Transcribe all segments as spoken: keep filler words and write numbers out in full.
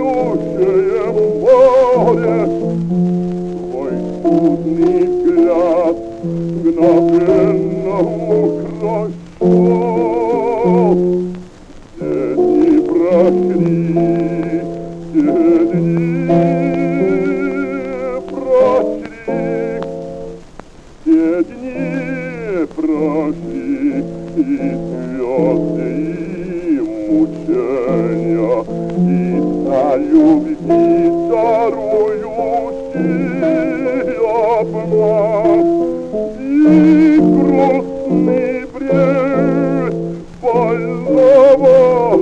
бушующее море. Твой судный взгляд мгновенно украшал. Те дни прошли, те дни прошли, те дни прошли, и слезы, и мучения, и на любви дарующий обман, и грустный бред больного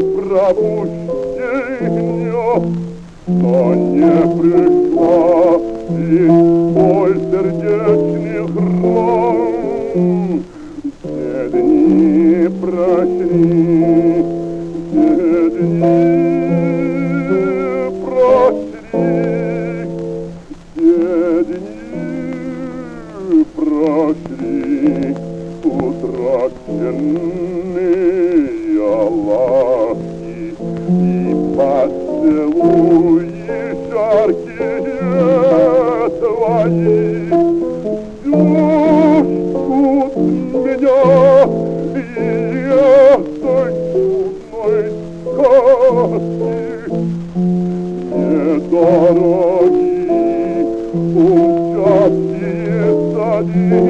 пробуждения. Но не пришла лишь боль сердечных ран. Те дни прошли, те дни прошли, те дни прошли, утраченные ласки и поцелуи жаркие твои. Ждут меня и этой чудной сказки. Недороги умчатые сады,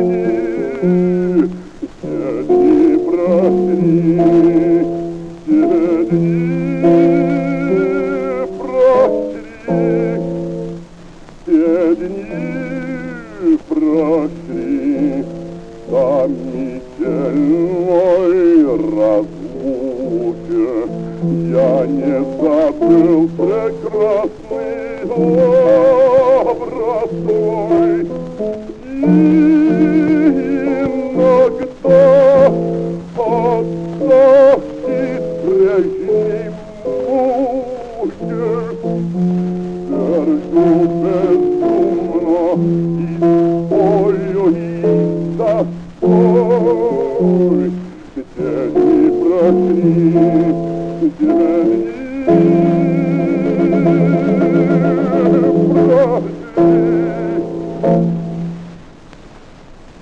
те дни прошли, те дни прошли, те дни прошли, томительной разлуке. Я не забыл прекрасный образ твой. И иногда оставьте прежней муки, держу безумно